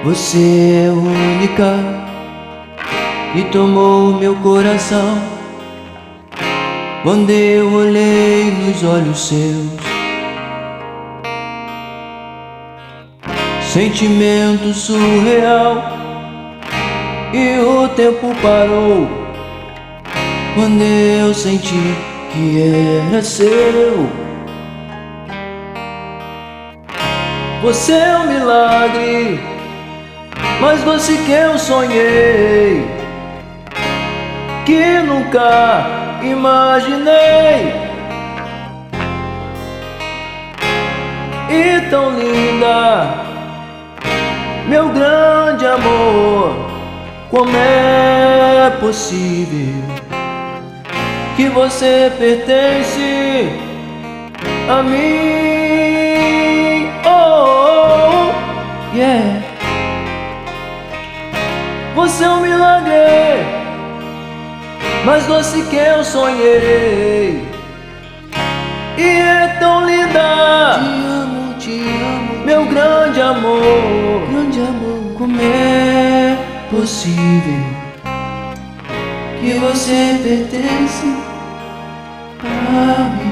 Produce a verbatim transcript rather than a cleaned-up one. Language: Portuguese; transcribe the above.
Você é a única que tomou meu coração. Quando eu olhei nos olhos seus, sentimento surreal, e o tempo parou quando eu senti que era seu. Você é um milagre, mais doce que eu sonhei, que nunca imaginei. E tão linda, meu grande amor, como é possível que você pertence a mim? Oh, oh, oh, yeah. Você é um milagre, mais doce que eu sonhei, e é tão linda. Te amo, te amo, meu grande amor, grande amor. como é possível que você pertence a mim?